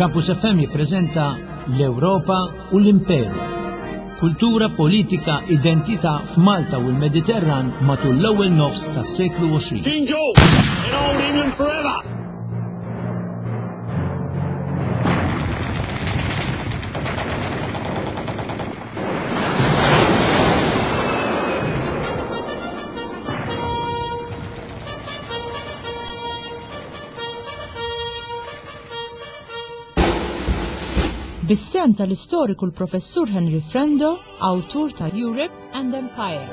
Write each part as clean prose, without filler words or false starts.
Campus FM jippreżenta l-Ewropa u l-Imperu. Kultura, politika, identità f'Malta u l-Mediterran matul l-ewwel nofs tas-seklu 20. King George and old England forever! Bis-sem tal-istoriku l-Professur Henry Frendo, awtur ta' Europe and Empire.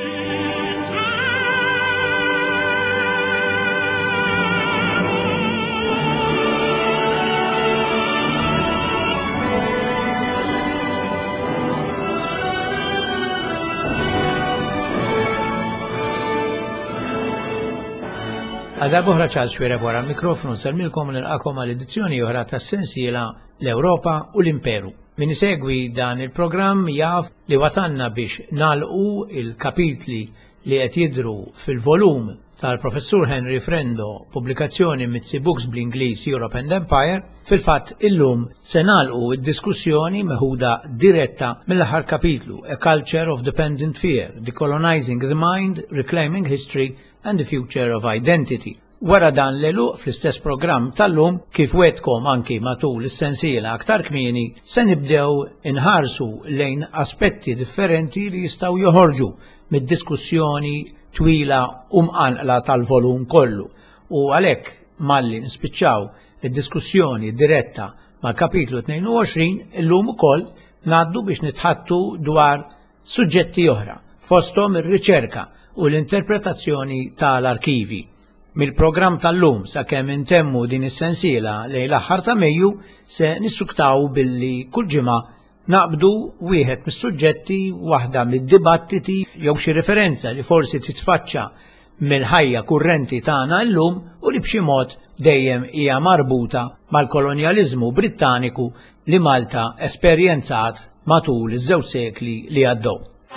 Għadha boħra ċaz xwera wara l-mikrofonu salmilkom nilqakom għal-edizzjoni oħra tas-sensiela l-Ewropa u l-Imperu. Min isegwi dan il-programm jaf li wasanna biex nagħlqu il-kapitli li qed jidhru fil-volum tal-Professur Henry Frendo, pubblikazzjoni Mitzi Books bl-Ingliż Europe and Empire. Fil-fatt illum se nagħlqu id-diskussjoni meħuda diretta mill-aħħar kapitlu A Culture of Dependent Fear, Decolonizing the Mind, Reclaiming History and the Future of Identity. Wara dan l-eluq fl-istess programm tal-lum kif wetkom anki matul is-sensiela aktar kmieni se nibdew inħarsu lejn aspetti differenti li jistgħu joħorġu mid-diskussjoni twila u mqanqla tal-volum kollu. U għalhekk malli nispiċċaw id-diskussjoni diretta mal-kapitlu 22 illum ukoll ngħaddu biex nitħattu dwar suġġetti oħra fosthom ir-riċerka u l-interpretazzjoni tal-arkivi. Mill-programm tal-lum sakemm intemmu din is-sensiela lejn l-aħħar ta' Mejju se nissuktaw billi kull ġimgħa naqbdu wieħed mis-suġġetti waħda mid-dibattiti jew xi referenza li forsi titfaċċa mill-ħajja kurrenti tagħna llum u li b'xi mod dejjem hija marbuta mal-kolonjaliżmu Brittaniku li Malta esperjenzat matul iż-żewġ sekli li għaddew.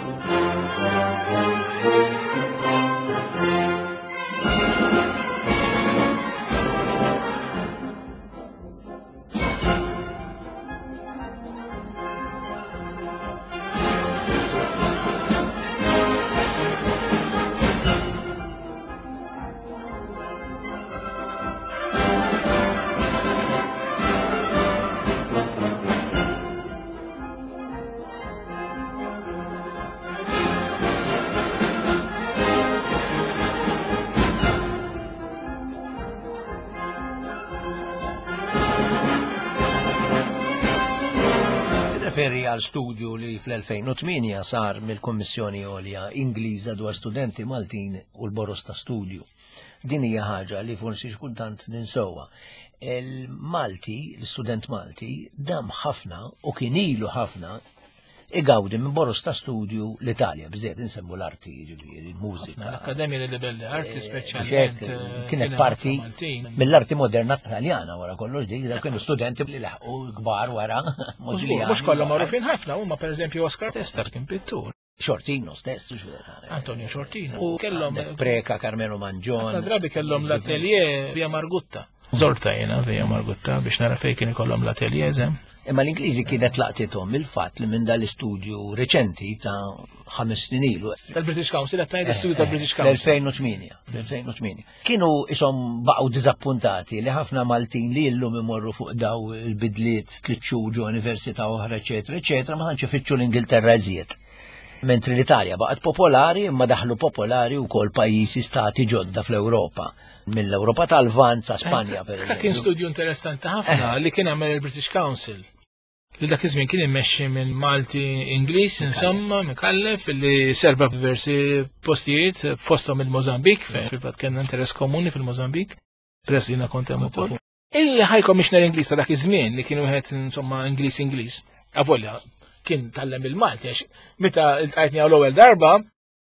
Referi għal studju li fl-2008 sar mill-Kommissjoni Għolja Ingliża dwar studenti Maltin u l-boros ta' studju. Din hija ħaġa li forsi xkultant ninsewwa. Il-Malti, l-student Malti, dam ħafna u kien ilu ħafna igawdi minn boros ta' studju l-Italja, biżejjed insemmu l-arti, il-mużika. L-Akkademja li belle arti speċjalment kienet parti mill-arti moderna Taljana wara kollox dik, dak kienu studenti li laħqu kbar wara Modigliani. Mhux kollha magħrufin ħafna, huma pereżempju Oscar Testar kien pittur. Shortino stess. Antonio Shortino. U kellhom Preka, Carmelo Mangione. Ħafna drabi kellhom l-atelier via Margutta. Zorta jiena via Margutta biex nara fejn kien ikollhom l-atelier eżem. Imma l-Ingliżi kienet laqtithom il-fatt li minn dal-istudju reċenti ta' 5 snin ilu. Tal-British Council, qed tgħid istudju tal-British Council. L-2008. Kienu ishom baqgħu diżappuntati li ħafna Maltin li llum imorru fuq daw il-bidliet tliet xhur ġo università oħra, eċetera, ma tantx ifittxu l-Ingilterra eżied. Mentri l-Italja baqgħet popolari imma daħlu popolari wkoll pajjiżi stati ġodda fl-Ewropa. Mill-Ewropa tal-Lvant sa' Spanja pereżempju. Kien studju interessanti ħafna li kien għamel il-British Council. Li dak iż-żmien kien immexxi minn Malti Ingliż, insomma, mikallef li serva f'diversi postijiet fosthom il-Mozambik, fil-fatt kellna interess komuni fil-Mozambik, peress li jiena kont hemm ukoll. Il-High Commissioner Ingliż ta' dak iż-żmien li kien wieħed insomma Ingliż. Avolja kien tallem il-Malti għax meta ltqajtni l-ewwel darba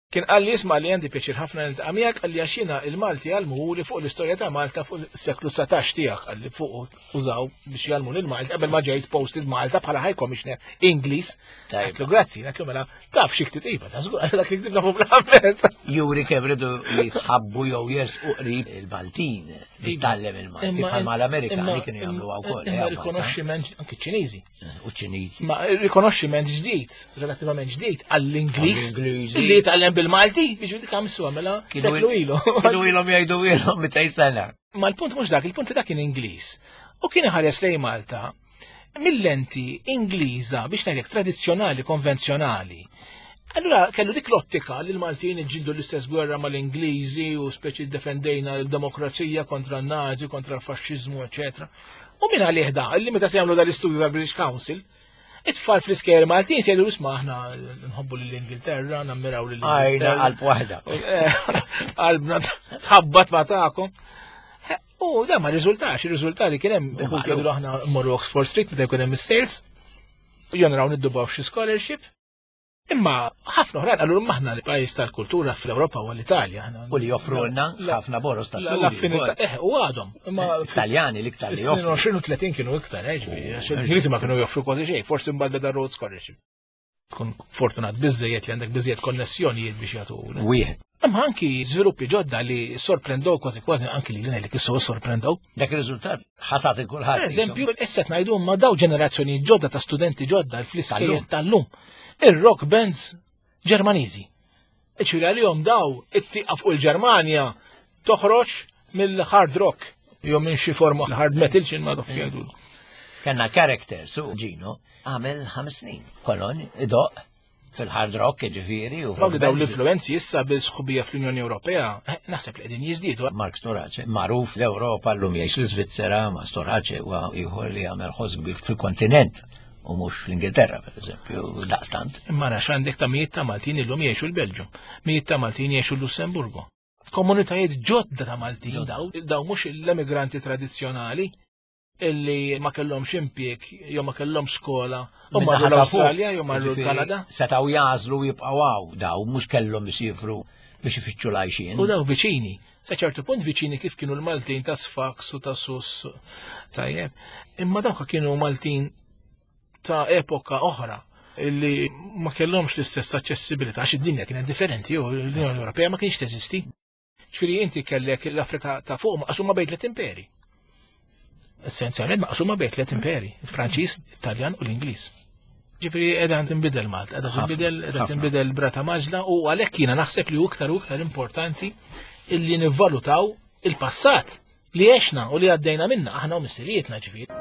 Kien qalli jisma' li għandi pjaċir ħafna niltaqa' miegħek għalli għaxina il-Malti għalmu li fuq l-istorja ta' Malta fuq is-seklu 19 tiegħek għalli fuq użaw biex jgħalmu lil Malta qabel ma ġejt posted Malta bħala High Commissioner Ingliż. Għetlu grazzi, għetlu mela taf xi ktib iva, ta' żgur dak li ktibna pubblikament. Juri kemm ridu jitħabbu jew jersqu qrib il-Maltin biex tallem il-Malti bħalma l-Amerikani kienu jagħmluha wkoll. Imma rikonoxximent anke ċ-Ċiniżi. U ċ-Ċiniżi. Ma rikonoxximent ġdid, relattivament ġdid għall-Ingliż li jitgħallem bil-Malti biex dik għamsu għamela seklu ilu. Kienu ilhom jgħidu ilhom 200 sena. Ma l-punt mhux dak, il-punt li dak kien Ingliż. U kien ħares lej Malta mill-lenti Ingliża biex ngħidlek tradizzjonali, konvenzjonali. Allura kellu dik l-ottika li l-Maltin iġġieldu l-istess gwerra mal-Ingliżi u speċi defendejna l-demokrazija kontra n-Nazi, kontra l-faxxiżmu, eċetera. U minn għalih da, li meta se jagħmlu dal-istudju tal-British Council, it-tfal fl-iskejjer Maltin se jgħidu isma' aħna nħobbu lill-Ingilterra, nammiraw lill-Ingilterra. Għajna qalb waħda. Qalbna tħabbat ma' tagħkom. U da ma riżultax, ir-riżultati kien hemm uħud jgħidu aħna mmorru Oxford Street meta jkun hemm is-sales, u jonraw niddubaw xi scholarship. Imma ħafna oħrajn qalu maħna li pajjiż tal-kultura fl-Ewropa u l-Italja. U li joffrulna ħafna boros ta' l-affinità u għadhom. Italjani l-iktar li joffru. 20 u 30 kienu iktar, għax il-Ingliżi ma kienu joffru kważi xejn, forsi mbagħad beda road scholarship. Tkun fortunat biżejjed li għandek biżejjed konnessjonijiet biex jagħtu. Wieħed. Imma anki żviluppi ġodda li sorprendow kważi anki li ngħidlek issew sorprendow. Dak ir-riżultat ħasat il-kulħadd. Eżempju, issa ngħidu ma daw ġenerazzjoni ġodda ta' studenti ġodda fl-iskejjed tal-lum. Ir-rock bands Ġermaniżi. Iċċiri għalihom daw it-tieqa fuq il-Ġermanja toħroġ mill-hard rock jew minn xi forma hard metal xi ma doff jgħidu. Kenna character su Ġino għamel 5 snin. Kolon idoq fil-hard rock ġifieri u daw l-influenzi issa bil-sħubija fl-Unjoni Ewropea naħseb li qegħdin jiżdiedu. Mark Storace magħruf l-Ewropa llum jgħix l-Iżvizzera ma' Storace huwa ieħor li għamel ħoss kbir fil-kontinent. U mux l-Ingilterra, per eżempju, daqstant. Imma rax għandek ta' mijiet ta' Maltin illum jgħixu l-Belġu, mijiet ta' Maltin jgħixu l-Lussemburgu. Komunitajiet ġodda ta' Maltin daw mux l-emigranti tradizzjonali illi ma kellhomx impjeg jew ma kellhomx skola u marru l-Awstralja jew marru l-Kanada. Setgħu jażlu jibqgħu daw mhux kellhom biex jifru biex ifittxu lajxin. U daw viċini, sa ċertu punt viċini kif kienu l-Maltin ta' Sfax u ta' Sus tajjeb. Imma dawk kienu Maltin ta' epoka oħra illi ma kellhomx l-istess aċċessibilità għax id-dinja kienet differenti u l-Unjoni Ewropea ma kienx teżisti. Ġifieri inti kellek l-Afrika ta' fuq maqsuma bejn 3 imperi. Essenzjalment maqsuma bejn 3 imperi, il-Franċiż, Italjan u l-Ingliż. Ġifieri qiegħda tinbidel Malta, qiegħda tinbidel Brata Maġla u għalhekk jiena naħseb li hu iktar u iktar importanti illi nivvalutaw il-passat li għexna u li għaddejna minna aħna u missirietna ġifieri.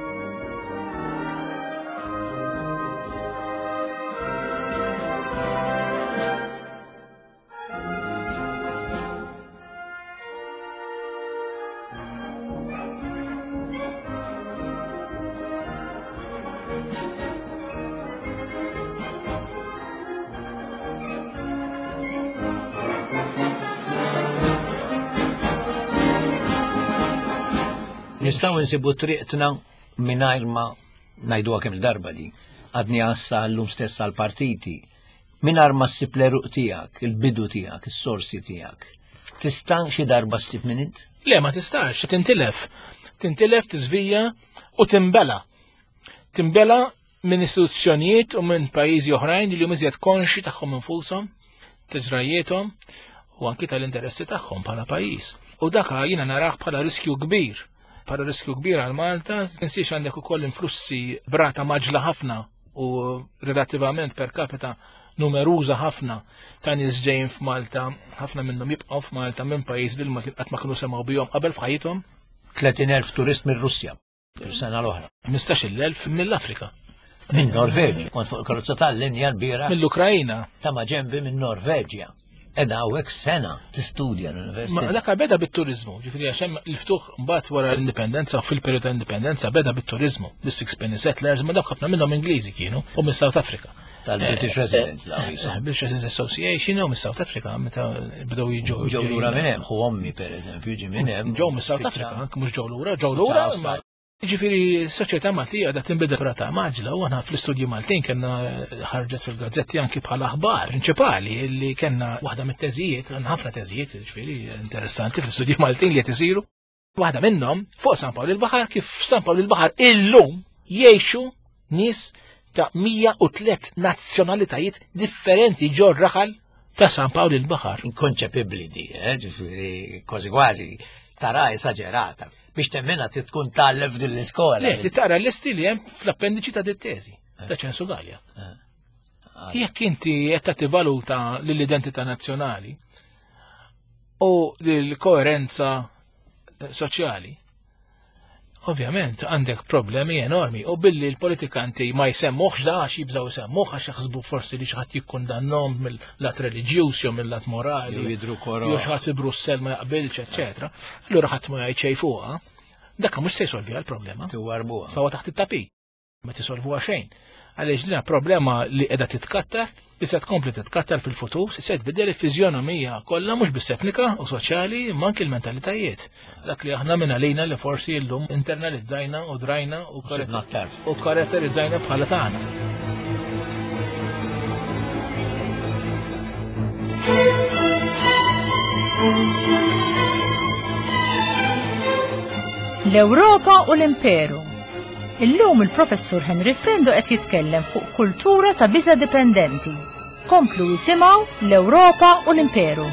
Nistaw nsibu triqtna mingħajr ma ngħiduha kemm il-darba li għadni għassa llum stess għall-partiti mingħajr ma ssib l-eruq tiegħek, il-bidu tiegħek, is-sorsi tiegħek. Tista' xi darba ssib minn int? Le ma tistax, tintilef tiżvija u timbela. Timbela minn istituzzjonijiet u minn pajjiżi oħrajn li huma iżjed konxi tagħhom infushom, tiġrajietom u anki tal-interessi tagħhom bħala pajjiż. U dak jiena narah bħala riskju kbir. Para riskju kbir għal Malta, tinsiex għandek ukoll influssi brata maġla ħafna u relattivament per capita numeruża ħafna ta' nies ġejjin f'Malta, ħafna minnhom jibqgħu f'Malta minn pajjiż li qatt ma kienu semgħu bihom qabel f'ħajjithom. 30,000 turist minn Russja is-sena l-oħra. 15,000 mill-Afrika. Minn Norveġja, kont fuq il-karozza tal-linja l-bira. Mill-Ukrajna. Ta' ma ġembi minn Norveġja. Edha għawek sena tistudja l-Università. Ma dak beda bit-turizmu, ġifiri għaxem il-ftuħ mbagħad wara l-indipendenza u fil-periodu tal-indipendenza beda bit-turizmu. L-Six Penny Settlers ma dak ħafna minnhom Ingliżi kienu u minn South Africa. Tal-British Residents British Residents Association u minn South Africa meta bdew jiġu. Ġew lura minn hemm, ħu ommi pereżempju ġi minn hemm. Ġew minn South Africa, mhux ġew lura, Ġifiri, s-soċjetà Maltija da tinbidel frata maġla u għana fl-istudju Maltin kena ħarġet fil-gazzetti anki bħala aħbar prinċipali li kena waħda mit-teżijiet, ħafna teżijiet, ġifiri, interessanti fl-istudju Maltin li jtisiru. Waħda minnhom fuq San Pawl il-Baħar kif San Pawl il-Baħar illum jgħixu nies ta' 103 nazzjonalitajiet differenti ġo raħal ta' San Pawl il-Baħar. Inkonċepibbli di, ġifieri kważi tara esaġerata. Biex temmena tkun tallef din l-iskola. Le, tara l-istili hemm fl-appendiċi ta' dit-teżi ta' ċensu Gallia. Jekk inti qed tagħti valuta lill-identità nazzjonali u lill-koerenza soċjali, ovvjament għandek problemi enormi u billi l-politikanti ma jsemmuħx da għax jibżaw jsemmuħ għax jaħsbu forsi li xaħat jikkundannom mill-lat reliġjuż jew mill-lat morali jew xaħat fi Brussell ma jaqbilx, eċetera. Allura ħadd ma jgħid xejn fuqha, dakka mhux se jsolviha l-problema. Tiwarbuha. Sawa taħt it-tapit. Ma tisolvuha xejn. Għaliex din problema li qiegħda titkattar li se tkompli titkattar fil-futur se tbidel il-fiżjonomija kollha mhux biss etnika u soċjali imma anke l-mentalitajiet. Dak li aħna minn għalina li forsi llum internalizzajna u drajna u karatterizzajna bħala tagħna. L-Ewropa u l-Imperu. Illum il-professur Henry Frendo qed jitkellem fuq kultura ta' biża' dipendenti. Komplu jisimgħu l-Ewropa u l-Imperu.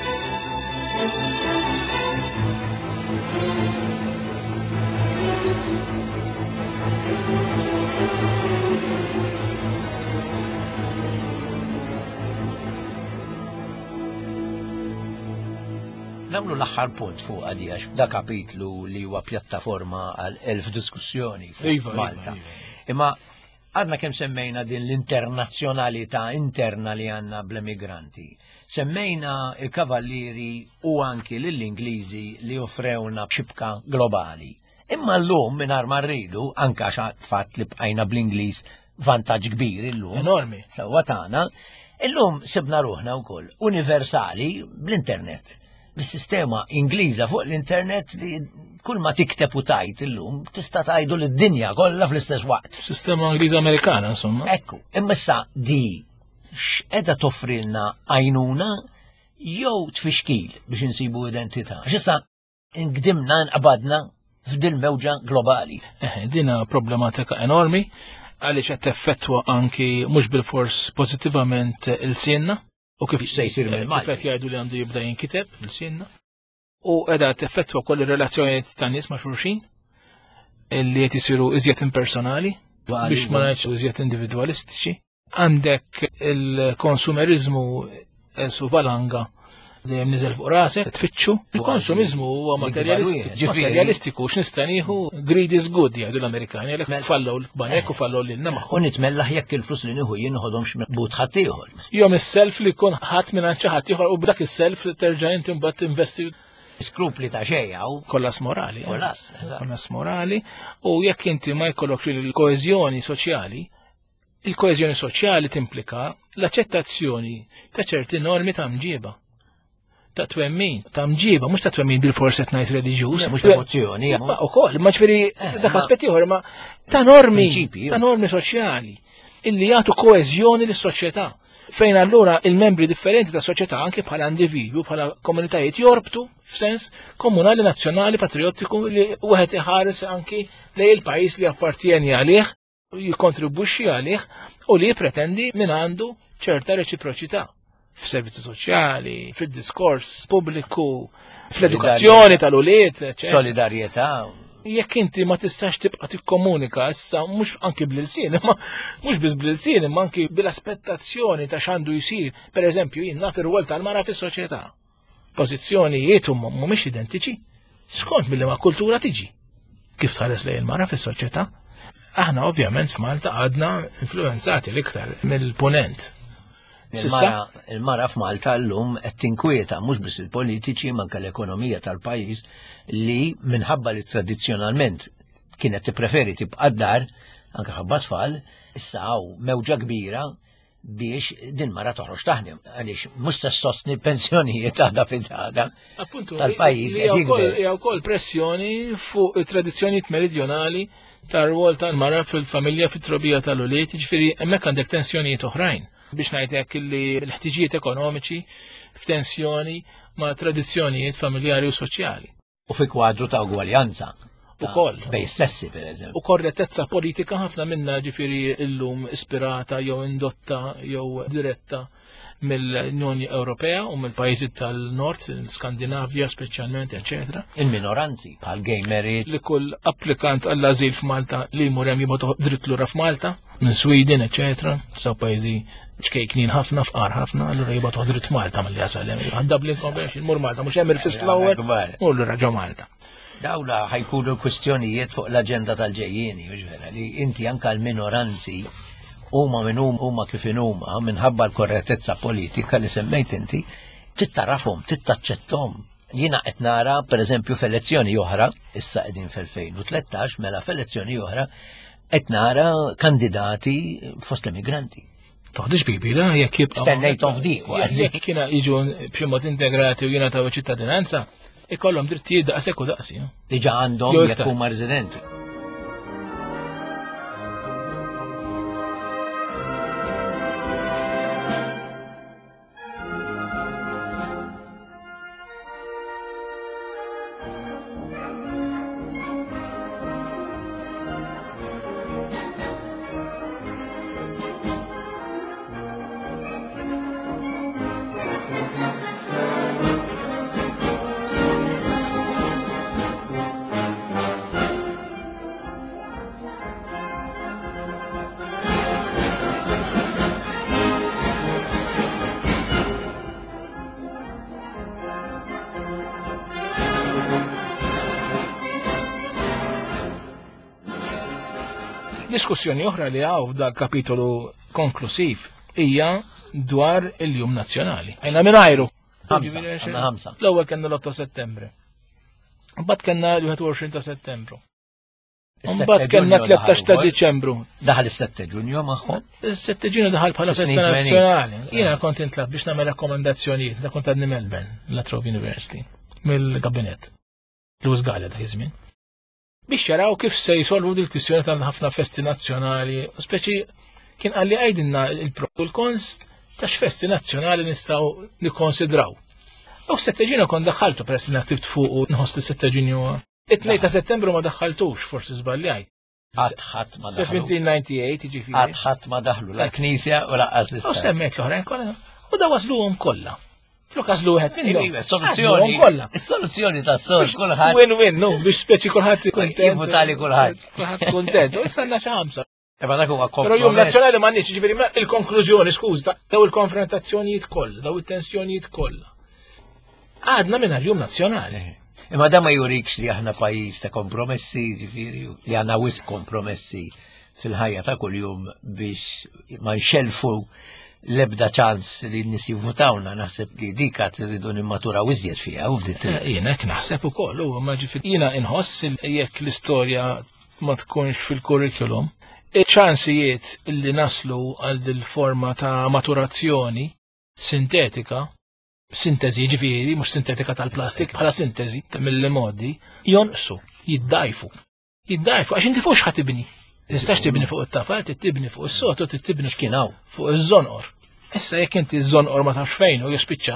Namlu l-aħħar punt fuq għadijax, da kapitlu li huwa pjattaforma għal 1000 diskussjoni fuq Malta. Imma għadna kemm semmejna din l-internazzjonalità interna li għanna bl-emigranti. Semmejna il-kavallieri u anki l-Ingliżi li offrewna xibka globali. Imma l-lum mingħajr ma rridu anka fatt li bqajna bl-Ingliż vantaġġ kbir illum. Enormi. Sewwa tagħna, illum sibna ruħna wkoll universali bl-internet. Bis-sistema Ingliża fuq l-internet li kull ma tikteb u tajt illum tista' tgħidu lid-dinja kollha fl-istess waqt. Sistema Ingliża Amerikana insomma. Ekku, imma issa di x'qiegħda toffrilna għajnuna jew tfixkil biex insibu identità. X'issa ngdimna nqabadna f'din mewġa globali. Dina problematika enormi għaliex qed teffettwa anki mhux bil-fors pożittivament il-sienna. U kif se jsir mill-Malti. Kif jgħidu li għandu jibda jinkiteb il-sinna. U qiegħda teffettwa koll ir-relazzjonijiet tan nies ma' xulxin li qed isiru iżjed impersonali biex ma ngħidx iżjed individwalistiċi. Għandek il-konsumerizmu su valanga li hemm niżel fuq rasek tfittxu. Il-konsumizmu huwa materjalistiku x'nista' nieħu greed is good jgħidu l-Amerikani għalhekk fallew l-banek u fallew lilna magħhom. U nitmellaħ jekk il-flus li nieħu jien noħodhomx mibut ħadd ieħor. Jom is-self li jkun ħadd minn xi ħadd ieħor u b'dak is-self terġa' inti mbagħad tinvesti skrupli ta' xejja u kollas morali. Kollas morali u jekk inti ma jkollokx il-koeżjoni soċjali, il-koeżjoni soċjali timplika l-aċċettazzjoni ta' ċerti normi ta' mġieba. Ta' twemmin, ta' mġiba, mux ta' twemmin bil-forset najt reliġjuż. Mux ta' emozzjoni. U koll, ma ċveri, dak aspetti ieħor, ma ta' normi soċjali, illi jagħtu koeżjoni lis-soċjetà. Fejn allura il-membri differenti ta' soċjetà anke bħala individwu, bħala komunitajiet jorbtu f'sens komunali, nazzjonali, patriottiku li wieħed iħares anki lejn il-pajjiż li appartieni għalih, jikkontribwixxi għalih u li jippretendi minn għandu ċerta reċiproċità. F'servizzi soċjali, fil-diskors pubbliku, fl-edukazzjoni tal-uliet, solidarjetà. Jekk inti ma tistax tibqa' tikkomunika issa mhux anki bl-ilsien, imma mhux biss bl-ilsien, imma anki bil-aspettazzjoni ta' x'għandu jsir. Pereżempju jien naf ir-rwol tal-mara fis-soċjetà. Pożizzjonijiet huma mhumiex identiċi. Skont milli ma' kultura tiġi. Kif tħares lejn il-mara fis-soċjetà? Aħna ovvjament f'Malta għadna influenzati l-iktar mill-punent. Il-mara f'Malta llum qed tinkwieta mhux biss il-politiċi manka l-ekonomija tal-pajjiż li minħabba li tradizzjonalment kienet tippreferi tibqa' d-dar anke ħabba tfal, issa hawn mewġa kbira biex din mara toħroġ taħdem għaliex mhux se sostni pensjonijiet għadha fid-għada tal-pajjiż qed jikber. Hija wkoll pressjoni fuq it-tradizzjonijiet meridjonali tar-rwol tal-mara fil-familja fit-trobija tal-uliet, jiġifieri hemmhekk għandek tensjonijiet oħrajn biex ngħidlek li l-ħtiġijiet ekonomiċi f'tensjoni ma' tradizzjonijiet familjari u soċjali. U fi kwadru ta' ugwaljanza. Ukoll. Bej stessi, per eżempju. U korrettezza politika ħafna minna ġifieri illum ispirata jew indotta jew diretta mill-Unjoni Ewropea u mill-pajjiżi tal-Nord, Skandinavja speċjalment, eċetera. Il-minoranzi bħal gay marriage. Li kull applikant għall-azil f'Malta li jmur hemm jibgħu dritt lura f'Malta, minn Sweden, eċetera, saw pajjiżi ċkejknin ħafna fqar ħafna, allura jibgħu dritt f'Malta milli jasal hemm. Dublin Convention, mur Malta, mhux hemm il-fist l-ewwel, u lura ġo Malta. Dawla ħajkunu kwistjonijiet fuq l-aġenda tal-ġejjieni, li inti anka l-minoranzi huma minn huma kif huma minħabba l-korrettezza politika li semmejt inti, tittarafhom, tittaċċettom. Jiena qed nara pereżempju f'elezzjoni oħra, issa qegħdin fil-2013 mela f'elezzjoni oħra qed nara kandidati fost l-immigranti. Toħdix bibila jekk jibqa' stennejthom f'dik kważi. Jekk kiena jiġu b'xi mod integrati u jiena taw ċittadinanza, ikollhom drittijiet daqshekk u daqsi. Diġà għandhom jekk huma residenti. Diskussjoni oħra li għaw f'dal kapitolu konklusiv hija dwar il-Jum Nazzjonali. Għajna minn ajru. L-ewwel kellna l-8 Settembru. Mbagħad kellna l-21 ta' Settembru. Mbagħad kellna 13 ta' Diċembru. Daħal is-7 Ġunju magħhom? Is-7 Ġunju daħal bħala festa nazzjonali. Jiena kont intlab biex nagħmel rakkomandazzjonijiet da kont għadni Melbourne, La Trobe University, mill-gabinett. Lewis Galla dak iż-żmien. Biex jaraw kif se jisolvu dil-kwistjoni tal ħafna festi nazzjonali, speċi kien għalli għajdinna il-kons ta' x'festi nazzjonali nistgħu nikkonsidraw. U 7 Ġunju kon daħħaltu peress li naktibt fuq u nħoss li 7 Ġunju. It-2 ta' Settembru ma daħħaltux, forsi żbaljajt. Għadħat ma daħlu. 1798 ġifieri. Għadħat ma daħlu l-Knisja u laqqas l-istat. U semmejt l-oħrajn kollha. U da wasluhom kollha. Flok għazlu għed minn soluzzjoni. Il-soluzzjoni ta' sol, kullħat. Win-win, no, biex speċi kullħat kontent. Votali kullħat. Kullħat kontent. U s-sanna ċaħamsa. Eba dak huwa Pero jum nazzjonali ma nix, ġifiri, il-konklużjoni, skuża, daw il-konfrontazzjonijiet kollha, daw il-tensjonijiet kollha. Għadna minn jum nazzjonali. Imma da ma jurikx li aħna pajjiż ta' kompromessi, ġifiri, li għandna wisq kompromessi fil-ħajja ta' kuljum biex ma nxelfu l-ebda ċans li n-nis jivvotawna, naħseb li dika t-ridu nimmatura wizjet fija, u fdit. Jena, naħseb u koll, u maġifir. Jena inħoss jekk l-istoria ma tkunx fil-kurrikulum, ċansijiet li naslu għal dil-forma ta' maturazzjoni sintetika, sintesi ġifiri, mux sintetika tal-plastik, bħala sintesi mill-modi, jonqsu, jiddajfu. Jiddajfu, għax inti fuq ħatibni. Tistax tibni fuq it-tafal, tibni fuq is-sotu, tibni x'kienaw fuq iż-żonqor. Issa jekk inti iż-żonqor ma tafx fejn u jispiċċa,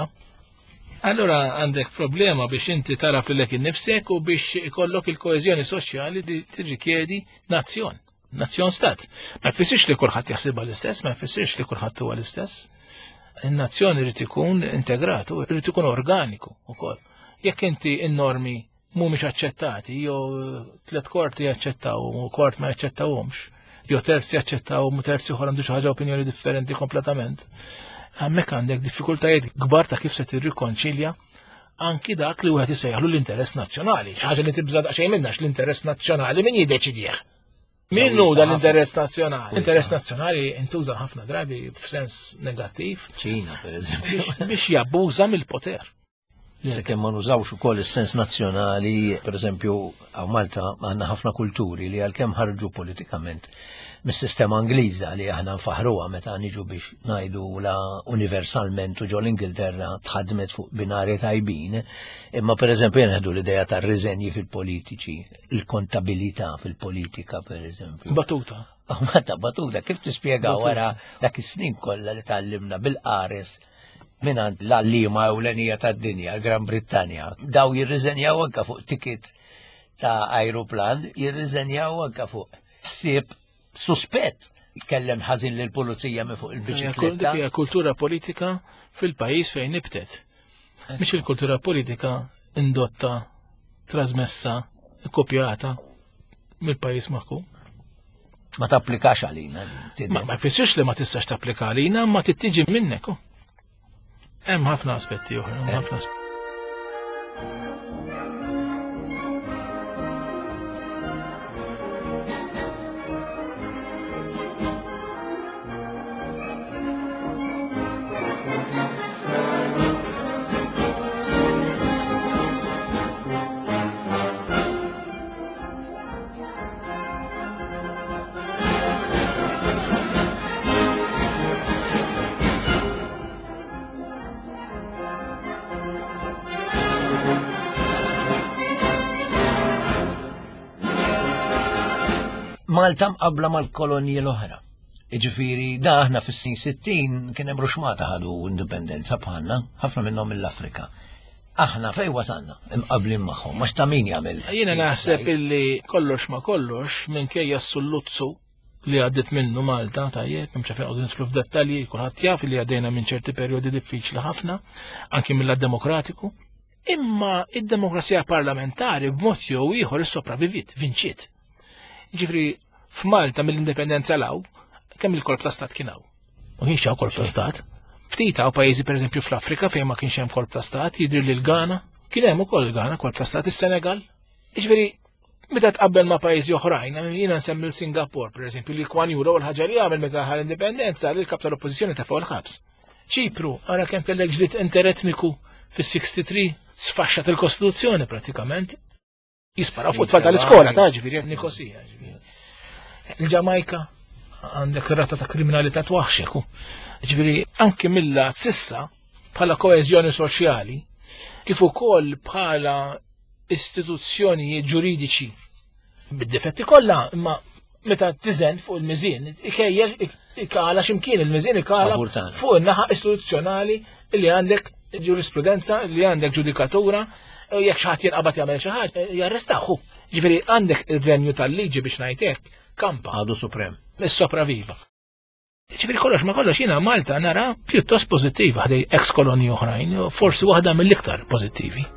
allura għandek problema biex inti taraf lilek innifsek u biex ikollok il-koeżjoni soċjali li tirrikjedi nazzjon, nazzjon stat. Ma jfissirx li kulħadd jaħsibha l-istess, ma jfissirx li kulħadd huwa l-istess. In-nazzjon irid ikun integratu, irid ikun organiku wkoll. Jekk inti in-normi mhumiex aċċettati, jew 3 kwarti jaċċettaw u kwart ma jaċċettawhomx, jew terzi jaċċettaw u terzi oħra għandu xi ħaġa opinjoni differenti kompletament. Hemmhekk għandek diffikultajiet kbar ta' kif se tirrikonċilja anki dak li wieħed isejjaħlu l-interess nazzjonali. Xi ħaġa li tibża daqsxejn minnax l-interess nazzjonali min jiddeċidih. Min hu dan l-interess nazzjonali? L-interess nazzjonali intuża ħafna drabi f'sens negattiv. Ċina, pereżempju. Biex jabbuża mill-poter. Sekemm ma nużawx ukoll is-sens nazzjonali, pereżempju għaw Malta għandna ħafna kulturi li għalkemm ħarġu politikament mis-sistema Angliża li aħna nfaħruha meta niġu biex ngħidu la universalment u ġol Ingilterra tħadmet fuq binarji tajbin, imma pereżempju jenħedu l-idea tar-riżenji fil-politiċi, il-kontabilità fil-politika pereżempju. Batuta. Batuta, kif tispjega wara dak is-snin kollha li tallimna bil-qares minant l-allima ewlenija tad-dinja, l-Gran Brittanja, daw jirriżenjaw anke fuq ticket ta' aeroplan, jirriżenjaw anke fuq ħsieb suspett kellem ħażin lil pulizija minn fuq il-biċikletta. Hija kultura politika fil-pajjiż fejn nibtet. Mhix il-kultura politika indotta, trasmessa, ikkopjata mill-pajjiż magħhom. Ma tapplikax għalina. Ma jfissirx li ma tistax tapplika għalina, ma tittiġi minnek. Hemm ħafna aspetti oħra, ħafna aspetti. Malta mqabla mal-kolonji l-oħra. Iġifieri da aħna fis-sin 60 kien hemm ruxmata ħadu indipendenza bħalna, ħafna minnhom mill-Afrika. Aħna fejn wasalna imqablin magħhom, ma ta' min jagħmel. Jiena naħseb illi kollox ma kollox minkejja s-sulluzzu li għaddit minnu Malta tajjeb, mhux fejn qogħdu nidħlu f'dettalji, kulħadd jaf li għaddejna minn ċerti perjodi diffiċli ħafna, anke mill-lat demokratiku. Imma id-demokrazija parlamentari b'mod jew ieħor issopravvivit, vinċiet. Ġifri f'Malta mill-indipendenza law, kemm il-kolb ta' stat kien hawn. U kienx hawn kolb ta' stat. Ftit hawn pajjiżi pereżempju fl-Afrika fejn ma kienx hemm kolb ta' stat, jidher li l-Ghana, kien hemm ukoll Ghana kolb ta' stat, is-Senegal. Ġifieri meta tqabbel ma' pajjiżi oħrajn, jiena nsemmi l-Singapore pereżempju li kwan juru l-ħaġa li għamel meta ħal indipendenza li l-kap tal-oppożizzjoni ta' fuq il-ħabs. Ċipru, ara kemm kellek ġlied interetniku fis-63 sfaxxat il-Kostituzzjoni pratikament. Jisparaw fuq tfal tal-iskola ta' ġifieri Nikosija. Il-Ġamajka għandek rata ta' kriminalità twaħxeku. Ġifieri anke mill-lat sissa bħala koeżjoni soċjali kif ukoll bħala istituzzjonijiet ġuridiċi bid-difetti kollha, imma meta tiżen fuq il-miżien ikejjel ikala x'imkien il-miżien ikala fuq in-naħa istituzzjonali li għandek ġurisprudenza, li għandek ġudikatura, jekk xi ħadd jinqabad jagħmel xi ħaġa jarrestaħu. Ġifieri għandek ir-renju tal-liġi biex ngħidlek kampa għadu suprem. Mis-sopraviva. Ġifieri kollox ma kollox jiena Malta nara pjuttost pożittiva ħdej ex-kolonji oħrajn, forsi waħda mill-iktar pożittivi.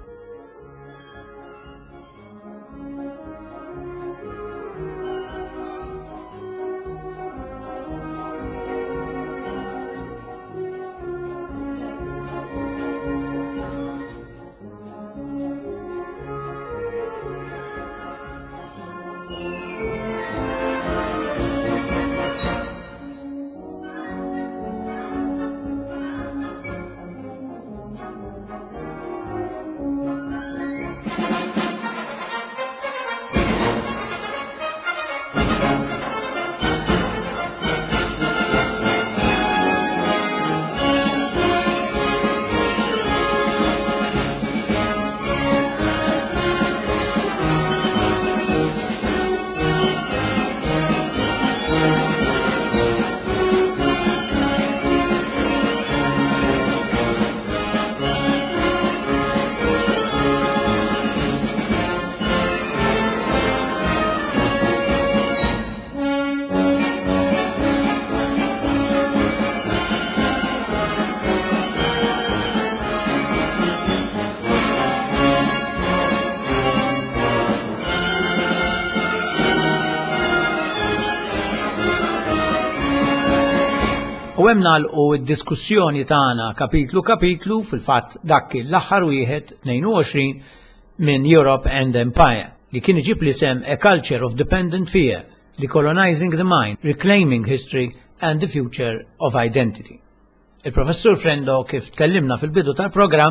U hemm nagħlqu d-diskussjoni tagħna kapitlu fil-fatt dak l-aħħar wieħed 22 minn Europe and Empire li kien iġib l-isem A Culture of Dependent Fear, Decolonizing the Mind, Reclaiming History and the Future of Identity. Il-Professur Frendo kif tkellimna fil-bidu tal-programm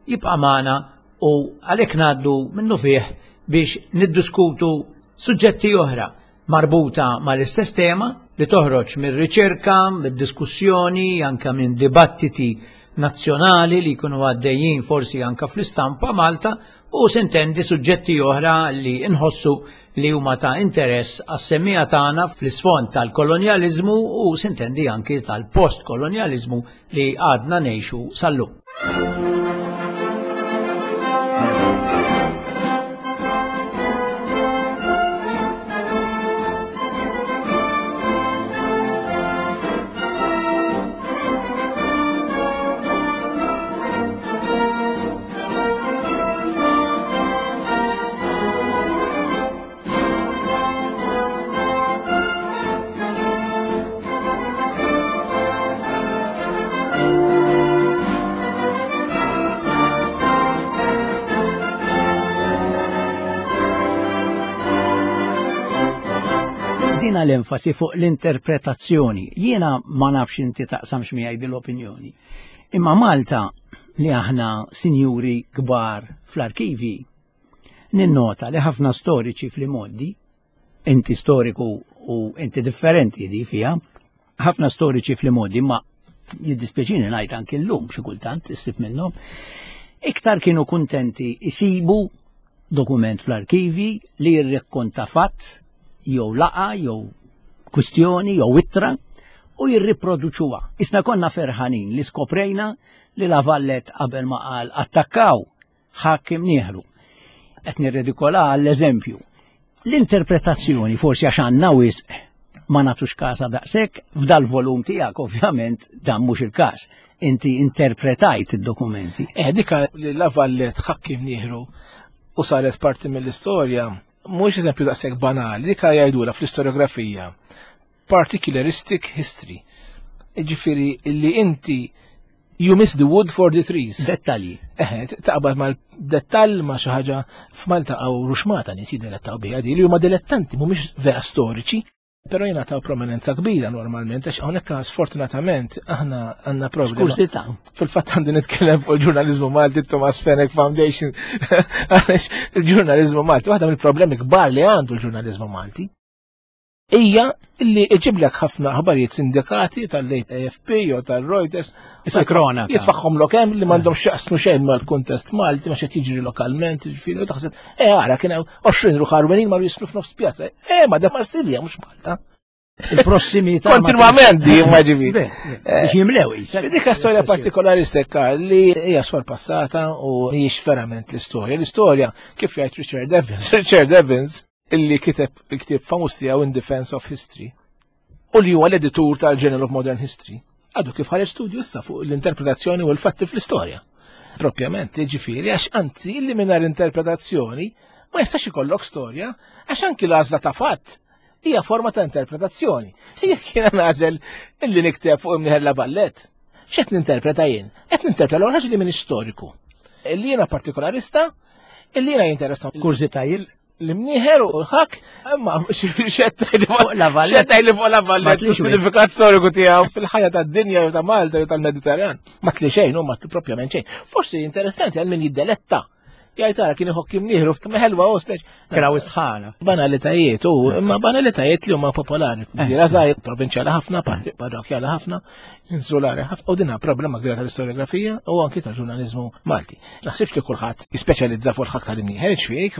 jibqa' magħna u għalhekk ngħaddu minnu fih biex niddiskutu suġġetti oħra marbuta mal-istess tema li toħroġ mir-riċerka, mid-diskussjoni, anke minn dibattiti nazzjonali li jkunu għaddejjin forsi anke fl-istampa Malta u sintendi suġġetti oħra li nħossu li huma ta' interess għas-semmija tagħna fl-isfond tal-kolonjaliżmu u sintendi anke tal-postkolonjaliżmu li għadna ngħixu sal-lum. Dina l-enfasi fuq l-interpretazzjoni. Jiena ma nafx inti taqsamx miegħi bil-opinjoni. Imma Malta li aħna sinjuri kbar fl-arkivi ninnota li ħafna storiċi fl-modi, inti storiku u inti differenti di fija, ħafna storiċi fl-modi ma jiddispjaċini ngħid anke llum xi kultant issib minnhom, iktar kienu kuntenti isibu dokument fl-arkivi li jirrekkonta fatt jew laqa, jew kwistjoni, jew ittra u jirriproduċuha. Isna konna ferħanin li skoprejna li la Vallet qabel ma qal attakkaw ħakkim nieħru. Qed nirredikola għall-eżempju. L-interpretazzjoni forsi għax għandna wisq ma nagħtux każ daqshekk f'dal-volum tiegħek ovvjament dan mhux il-każ. Inti interpretajt id-dokumenti. Dika li la Vallet ħakkim nieħru u saret parti mill-istorja mhux eżempju daqshekk banali, dika jgħidula fl-istoriografija particularistic history. Ġifieri li inti you miss the wood for the trees. Dettalji. Taqbad mal-dettall ma xi ħaġa f'Malta aw ruxmata nies jidilettaw biha di li huma dilettanti mhumiex vera storiċi, però jingħataw prominenza kbira normalment għax hawnhekk sfortunatament aħna għandna problema. Skużità. Fil-fatt għandi nitkellem fuq il-ġurnaliżmu Malti Thomas Fenech Foundation għaliex il-ġurnaliżmu Malti waħda mill-problemi kbar li għandu l-ġurnaliżmu Malti hija li iġiblek ħafna ħabarijiet sindikati tal-AFP jew tal-Reuters Kronaka. jitfaħħom lokem li m'għandhomx x'jaqsmu xejn mal-kuntest Malti ma xed jiġri lokalment, ġifieri u taħseb ara kien hemm 20 ruħ Armenin ma jislu f'nofs pjazza. Ma da Marsilja mhux Malta. Il-prossimità. Kontinwament di ma ġifieri. Biex jimlew. Dik storja partikolaristika li hija swar passata u mhijiex verament l-istorja. L-istorja kif jgħid Richard Evans illi kiteb il-ktieb famuż tiegħu In Defense of History u li huwa l-editur tal-Journal of Modern History. Għadu kif ħareġ studju issa fuq l-interpretazzjoni u l-fatti fl-istorja. Propjament, ġifieri għax anzi illi mingħajr interpretazzjoni ma jistax ikollok storja għax anki l-għażla ta' fatt hija forma ta' interpretazzjoni. Jekk jiena nagħżel illi nikteb fuq imnieħer la Vallet, x'qed ninterpreta jien? Qed ninterpreta l ħaġa li minn istoriku. Illi jiena partikolarista, illi jiena jinteressa Kurzitajiet. l-imnieħer u l-ħak, imma xettaj li fuq la Vallet, il-sinifikat storiku tiegħu fil-ħajja tad-dinja u ta' Malta u tal-Mediterran. Ma tli xejn u ma tli propjament xejn. Forsi interessanti għal min jiddeletta. Jgħid kim iħokkim nieħru f'meħelwa u speċ. Kraw isħana. Banalitajiet imma banalitajiet li huma popolari. Żira żgħir, provinċjali ħafna, parrokjali ħafna, insulari ħafna. U dinha problema kbira tal-istoriografija u anki tal-ġurnaliżmu Malti. Naħsibx li kulħadd jispeċjalizza fuq il-ħak tal-imnieħer x'fik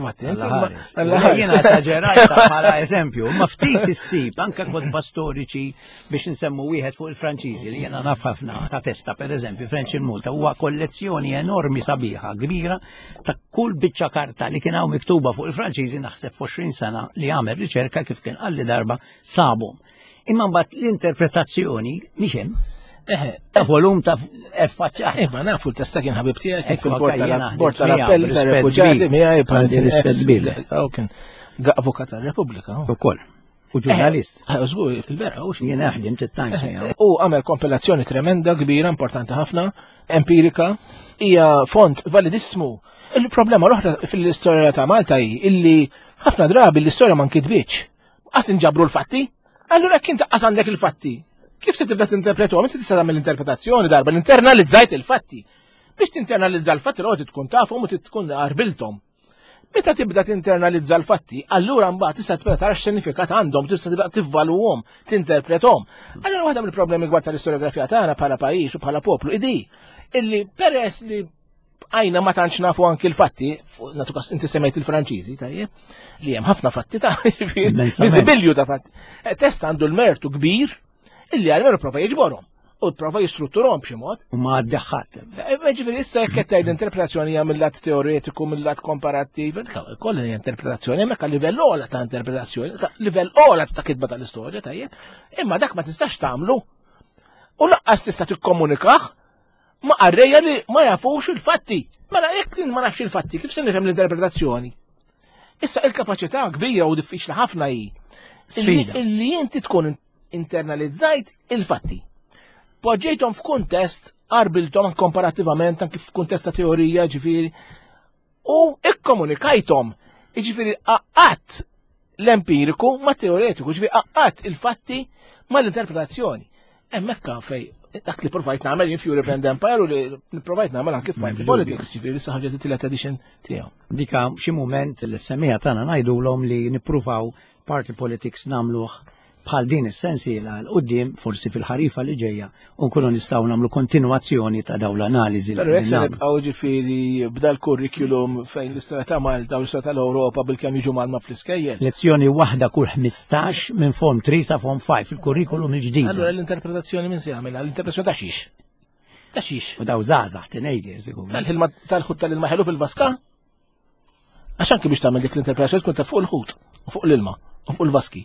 Jiena esaġerajta bħala eżempju, ma ftit issib anke kotba storiċi biex insemmu wieħed fuq il-Franċiżi li jiena naf ħafna ta' testa pereżempju French il-Multa huwa kollezzjoni enormi sabiħa kbira ta' kull biċċa karta li kien hawn miktuba fuq il-Franċiżi naħseb 20 sena li għamel riċerka kif kien qalli darba sabhom. Imma mbagħad l-interpretazzjoni mhix hemm. Ta' volum ta' effaċċaħ. Ma nafu l-testa kien ħabib tiegħek fil-bord tal-appell tar-refuġjati miegħi bħal rispett bil. Kien avukat tar-Repubblika. Ukoll. U ġurnalist. Żgur fil-vera u jien ħdimt it-Times. U għamel kompilazzjoni tremenda kbira, importanti ħafna, empirika, hija font validissimu. Il-problema l-oħra fil-istorja ta' Malta hi illi ħafna drabi l-istorja ma nkitbitx. Qas inġabru l-fatti, allura kien taqqas għandek il-fatti. Kif se tibda tinterpretuhom? Inti tista' tagħmel l-interpretazzjoni darba l-internalizzajt il-fatti. Biex tinternalizza l-fatti l tkun tafhom u tkun qarbilthom. Meta tibda tinternalizza l-fatti, allura mbagħad tista' tibda tara x'sinifikat għandhom, tista' tibda tivvaluhom, tinterprethom. Allura waħda mill-problemi gwar tal-istoriografija tagħna bħala pajjiż u bħala poplu idi illi peress li għajna ma tantx nafu anki l-fatti, natukas inti semmejt il-Franċiżi, tajjeb, li hemm ħafna fatti ta' biżibilju ta' fatti. Test għandu l-mertu kbir illi għal prova jiġborhom u prova jistrutturhom b'xi mod. U ma għaddeħħat. Ġifieri issa jekk qed tgħid interpretazzjoni hija mill-lat teoretiku, mill-lat komparattiv, kollha hija interpretazzjoni, hemmhekk livell ogħla ta' interpretazzjoni, livell ogħla ta' kitba tal-istorja tajjeb, imma dak ma tistax tagħmlu u laqqas tista' tikkomunikah ma' qarrejja li ma jafux il-fatti. Mela jekk ma nafx il-fatti, kif se nifhem l-interpretazzjoni? Issa il-kapaċità kbira u diffiċli ħafna hi. Sfida. Illi inti tkun internalizzajt il-fatti. Poġġejthom f'kuntest qarbilthom komparattivament anke f'kuntest ta' teorija ġifieri u ikkomunikajthom. Jiġifieri qaqqat l-empiriku ma' teoretiku, ġifieri qaqqat il-fatti ma' l-interpretazzjoni. Hemmhekk fej dak li provajt nagħmel jien f'European Empire u li provajt nagħmel anke f'Party Politics, ġifieri sa ħaġa it-tielet edition tiegħu. Dika xi mument l-semmija tagħna ngħidulhom li nippruvaw party politics nagħmluh bħal din is-sensiela l-qudiem forsi fil-ħarifa li ġejja u nkunu nistgħu nagħmlu kontinwazzjoni ta' dawn l-analiżi. Però jekk se nibqgħu ġifieri bda l-kurrikulum fejn l-istorja ta' Malta u l-istorja tal-Ewropa bil-kemm jiġu malma fl-iskejjel. Lezzjoni waħda kull 15 minn Form 3 sa Form 5 il-kurrikulum il-ġdid. Allura l-interpretazzjoni minn se jagħmilha? L-interpretazzjoni ta' xiex? Ta' xiex? U daw żgħażagħ teenagers ikun. Tal-ħilma tal-ħut tal-ilma ħelu fil-vaska? Għax anke biex tagħmel dik l-interpretazzjoni tkun ta' fuq il-ħut u fuq l-ilma u fuq il-vaski.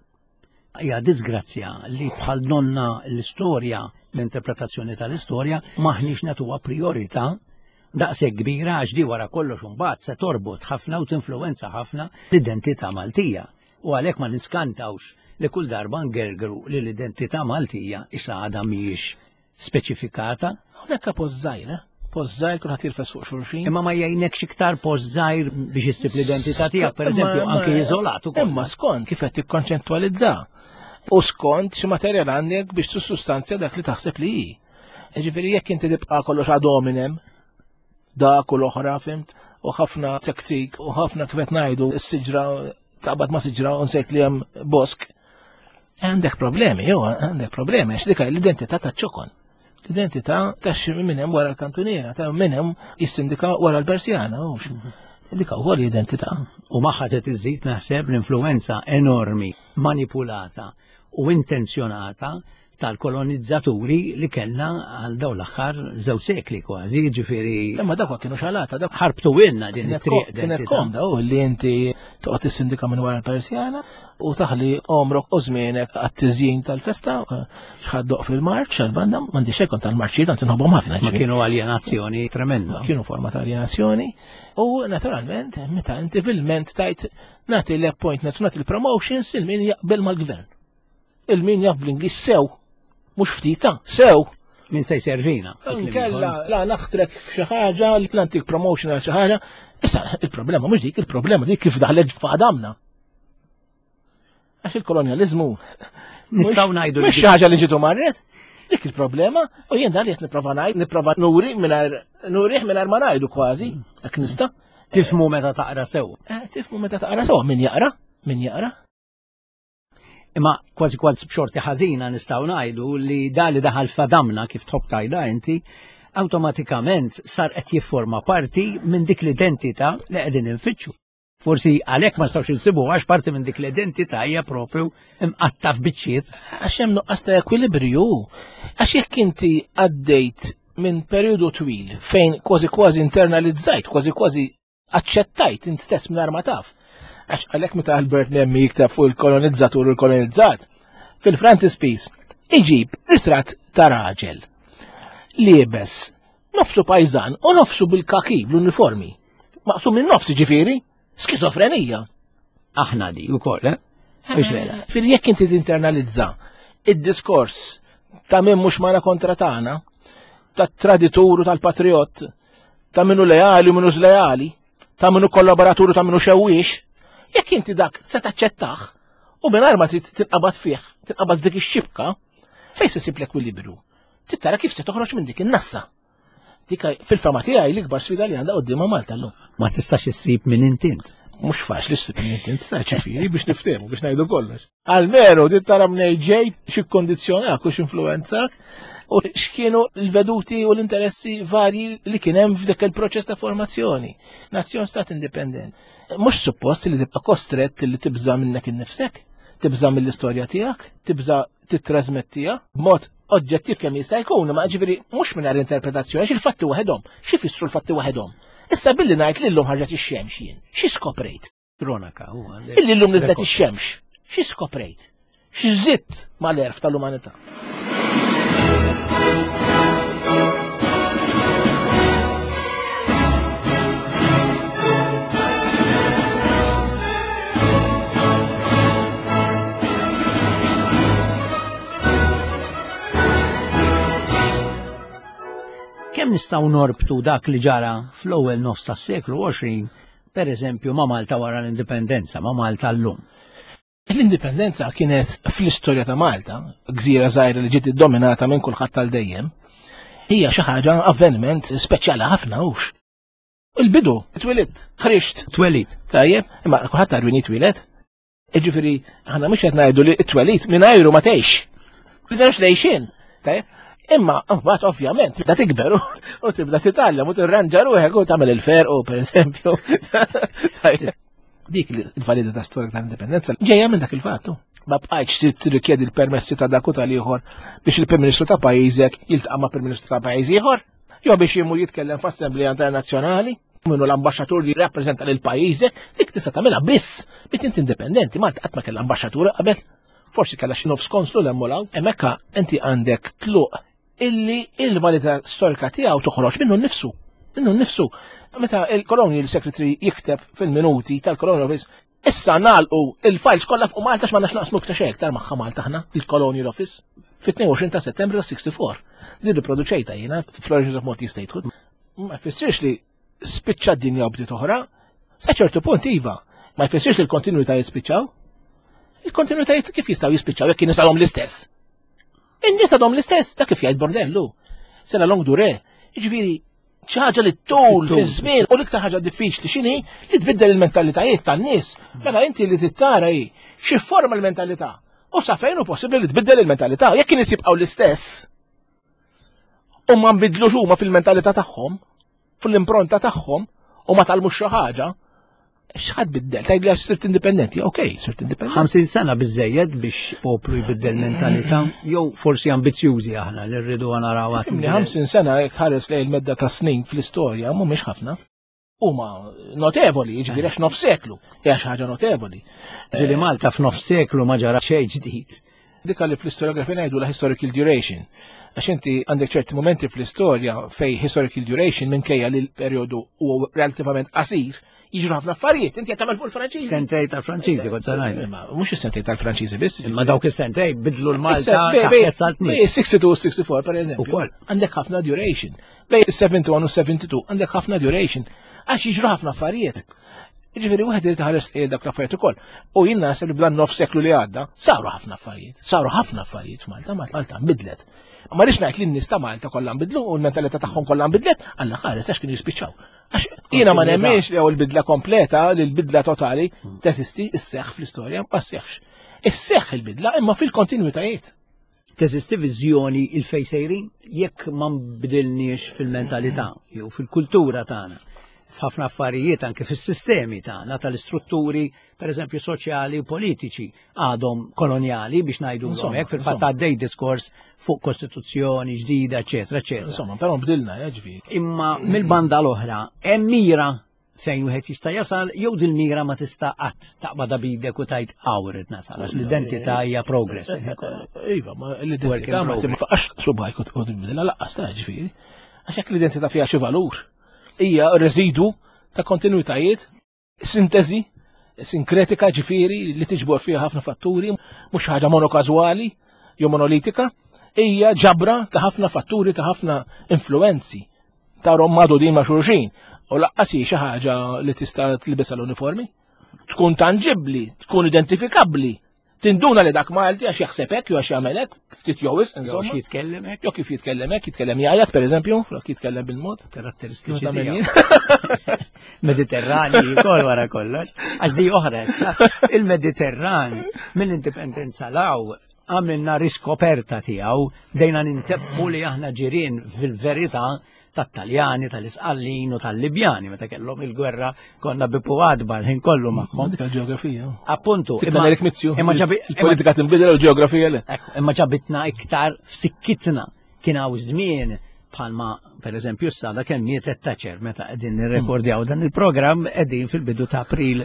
Hija disgrazzja li bħal nonna l-istorja, l-interpretazzjoni tal-istorja maħniex natuha priorità daqshekk kbira għax di wara kollox imbagħad se torbot ħafna u tinfluwenza ħafna l-identità Maltija. U għalhekk ma niskantawx li kull darba ngergru li l-identità Maltija issa għadha mhijiex speċifikata. Hawnhekk post żgħira, post żgħir kulħadd jirfes fuq xulxin. Imma ma jgħinekx iktar post żgħir biex issib l-identità tiegħek pereżempju anke iżolat ukoll. Imma skont kif qed tikkonċentwalizza. U skont xi materjal għandek biex tissustanzja dak li taħseb li hi. Ġifieri jekk inti tibqa' kollox ad hominem, dak u l-oħra fimt, u ħafna tektik u ħafna kif qed ngħidu s-siġra taqbad ma' siġra u nsejt li hemm bosk. Għandek problemi, jew għandek problemi għax dik l-identità taċ-ċokon. L-identità tax minn hemm wara l-kantuniera, ta' minn hemm jissindika wara l-Persjana, dik huwa l-identità. U magħha qed iżid naħseb l-influenza enormi manipulata u intenzjonata tal-kolonizzaturi li kellna għal daw l-aħħar żewġ sekli kważi, ġifieri. Imma dak kienu xalata, dak ħarbtu winna din it-triq. Kienet komda u li inti toqgħod tissindika minn wara l-Persjana u taħli omrok u żmienek għat-tiżjin tal-festa xħaddoq fil-marċ għal-banda m'għandi xejn tal-marċiet anzi nħobbhom ħafna. Ma kienu alienazzjoni tremenda. Kienu forma ta' alienazzjoni u naturalment meta inti fil-ment tajt nagħti l-appointment u nagħti l-promotions il-min jaqbel mal-gvern. Il-min jaf bl-Ingliż sew, mhux ftita, sew. Min se jservina. Nkella la naħtrek f'xi ħaġa li plantik promotion għal xi ħaġa. Issa il-problema mhux dik, il-problema dik kif daħlet f'qadamna. Għax il-kolonializmu nistgħu ngħidu mhux xi ħaġa li ġitu marret. Dik il-problema u jien dan li qed nipprova ngħid, nipprova nurih mingħajr ma ngħidu kważi, hekk nista'. Tifhmu meta taqra sew. Tifhmu meta taqra sew, min jaqra, min jaqra. Imma kważi b'xorti ħażina nistgħu ngħidu li dali daħal fadamna kif tħobb tajda inti, awtomatikament sar qed jifforma parti minn dik l-identità li qegħdin infittxu. Forsi għalhekk ma stawx insibu għax parti minn dik l-identità hija propju imqattaf biċċiet. Għax hemm nuqqas ta' ekwilibrju. Għax jekk inti għaddejt minn perjodu twil fejn kważi internalizzajt, kważi aċċettajt int stess mingħajr ma taf. Għax għalhekk meta Albert Memmi jikteb fuq il-kolonizzatur u l-kolonizzat, fil-frontispiece iġib ritratt ta' raġel liebes, nofsu pajżan u nofsu bil-kaki bl-uniformi. Maqsum minn nofsi ġifieri, skizofrenija. Aħna di wkoll, biex vera. Jekk inti tinternalizza id-diskors ta' min mhux mara kontra tagħna, tat-traditur u tal-patriott, ta' minnu leali u minnu żleali, ta' minnu kollaboratur u ta' minnu xewwiex, jekk inti dak se taċċettaħ u mingħajr ma trid tinqabad fih, tinqabad dik ix-xibka, fejn se sib l-ekwilibru. Tittara kif se toħroġ minn dik in-nassa. Dika fil-fama tiegħi l-ikbar sfida li għandha qudiemha Malta llum. Ma tistax issib minn intint. Mhux faċli ssib minn intint ta' ċifieri biex niftehmu biex ngħidu kollox. Almenu dit tara minn ġej xi kkondizzjonak u x'influwenzak u x'kienu l-veduti u l-interessi varji li kien hemm f'dak il-proċess ta' formazzjoni. Nazzjon stat indipendent. Mhux suppost li tibqa' kostrett li tibża minnek innifsek, tibża mill-istorja tiegħek, tibża titrasmettija b'mod oġġettiv kemm jista' jkun, ma ġifieri mhux mingħajr interpretazzjoni x'il-fatti waħedhom, x'ifissru l-fatti waħedhom. Issa billi ngħid li llum ħarġet ix-xemx jien, x'i skoprejt? Kronaka huwa. Illi llum niżlet ix-xemx, x'i skoprejt? X'żitt mal-erf tal-umanità? Kemm nistgħu norbtu dak li ġara fl-ewwel nofs tas-seklu 20, pereżempju ma' Malta wara l-indipendenza, ma' Malta llum? L-indipendenza kienet fl-istorja ta' Malta, gżira żgħira li ġiet iddominata minn kulħadd tal-dejjem, hija xi ħaġa avveniment speċjali ħafna hux. Il-bidu, twilet, ħrixt. Twelit. Tajjeb, imma kulħadd tarwini twilet. Jiġifieri aħna mhux qed ngħidu li t-twelit mingħajru ma tgħix. Ma tgħix lejxin, tajjeb. Imma, mbagħad ovvjament, tibda tikber u tibda titgħallem u tirranġa ruħek u tagħmel il-ferqu pereżempju. Dik il-validità storika tal-indipendenza ġejja minn dak il-fattu. Ma bqajtx tirrikjedi l-permessi ta' dak u tal-ieħor biex il-Prim Ministru ta' pajjiżek jiltaqa' ma' Prim Ministru ta' pajjiż ieħor, jew biex jimur jitkellem f'Assembleja Internazzjonali, minnu l-ambaxxatur li jirrappreżenta lil pajjiżek, dik tista' tagħmilha biss biex inti indipendenti, Malta qatt ma kellha ambaxxatura qabel. Forsi kellha xi nofs konslu l-emmolaw, hemmhekk inti għandek tluq illi il-validità storika tiegħu toħroġ minnu nnifsu. Meta il-Colonial Secretary jikteb fil-minuti tal-Colonial Office, issa nagħlqu il-files kollha fuq Malta x'ma naqsmu ktax hekk tal-magħha Malta aħna, il-Colonial Office, fit-22 ta' Settembru ta' 64. Din riproduċejta jiena fl-Origins of Maltese Statehood. Ma jfissirx li spiċċa d-dinja u bdiet oħra, sa ċertu punt iva, ma jfissirx li l-kontinwitajiet spiċċaw. Il-kontinwitajiet kif jistgħu jispiċċaw jekk kien isalhom l-istess? In-nies għadhom l-istess, dak kif jgħid Bordellu. Sena long dure, jiġifieri xi ħaġa li tul fi żmien u l-iktar ħaġa diffiċli x'inhi li tbiddel il-mentalitajiet tan-nies. Mela inti li tittara xi forma l-mentalità. U sa fejn hu possibbli li tbiddel il-mentalità, jekk kien isibqgħu l-istess. U ma nbidlux huma fil-mentalità tagħhom, fil-impronta tagħhom u ma talmux xi ħaġa. X'ħad biddel, tajt li għax sirt indipendenti, okej, sirt indipendenti. 50 sena biżejjed biex poplu jbiddel mentalità, jew forsi ambizzjużi aħna li rridu naraw għat. 50 sena jekk tħares lejn il-medda ta' snin fl-istorja mhumiex ħafna. Huma notevoli, jiġifieri għax nofs seklu, hija xi ħaġa notevoli. Ġieli Malta f'nofs seklu ma ġara xejn ġdid. Dik li fl-istoriografija ngħidu la historical duration. Għax inti għandek ċerti momenti fl-istorja fej historical duration minkejja li l-perjodu huwa relativament qasir. Jiġru ħafna affarijiet, inti qed tagħmel fuq il-Franċiżi. Sentej tal-Franċiżi kont se ngħid. Mhux is-sentej tal-Franċiżi biss. Imma dawk is-sentej bidlu l-Malta taħt saltni. 62 u 64 pereżempju. Għandek ħafna duration. Bej 71 u 72 għandek ħafna duration. Għax jiġru ħafna affarijiet. Jiġifieri wieħed irid ħares dak l-affarijiet ukoll. U jien naħseb li f'dan nofs seklu li għadda saru ħafna affarijiet. Saru ħafna affarijiet f'Malta, Malta nbidlet. Ma rridx ngħid li n-nies ta' Malta kollha nbidlu u l-mentalità tagħhom kollha nbidlet, alla ħares għax kienu jispiċċaw. Għax jiena ma nemmenx li l-bidla kompleta, li l-bidla totali teżisti isseħħ fl-istorja ma sseħħx. Isseħħ il-bidla imma fil-kontinwitajiet. Teżisti viżjoni il-fejsejrin jekk ma nbidilniex fil-mentalità jew fil-kultura tagħna. F'ħafna affarijiet anke fis-sistemi tagħna tal-istrutturi pereżempju soċjali u politiċi għadhom kolonjali biex ngħidu hekk fil-fatt għaddej diskors fuq kostituzzjoni ġdida, eċetera, eċetera. Insomma, però bdilna ġifieri. Imma mill-banda l-oħra hemm mira fejn wieħed jista' jasal jew din-mira ma tista' qatt taqbada bidek u tajt awred nasal għax l-identità hija progress. Iva, ma l-identità ma tinfaqax subajk u tibdilha laqqas ta' ġifieri. Għax hekk l-identità fiha xi valur. Hija residwu ta' kontinuitajiet, sintesi, sinkretika ġifieri li tiġbor fiha ħafna fatturi, mhux ħaġa monokazwali jew monolitika, hija ġabra ta' ħafna fatturi ta' ħafna influenzi ta' rommadu din ma' xulxin. U laqqas hi xi ħaġa li tista' tlibisha l-uniformi, tkun tangibbli, tkun identifikabbli, tinduna li dak Malti għax jaħseb hekk jew għax jagħmel hekk, ftit jowis, Jew insomma. xi jitkellem hekk, Jew kif jitkellem hekk, jitkellem jgħajjat pereżempju, flok jitkellem bil-mod. karatteristiċi Ta' tiegħu. Mediterrani. Mediterrani, kol wara kollox. Għax di oħra issa, il-Mediterran mill-indipendenza law għamilna riskoperta tiegħu dejna nintebħu li aħna ġirien fil-verità tat-Taljani, tal-Isqallin u tal-Libjani, meta kellhom il-gwerra konna bipu għadbar ħin kollu magħhom. Dik il-ġeografija. Appuntu, Tittalek mizzju. imma Il-politika tinbidel u l-ġeografija le. imma ġabitna iktar f'sikkitna kien hawn żmien bħalma pereżempju s-sada kemm mietet Thatcher meta qegħdin nirrekordjaw dan il-programm qegħdin fil-bidu ta' April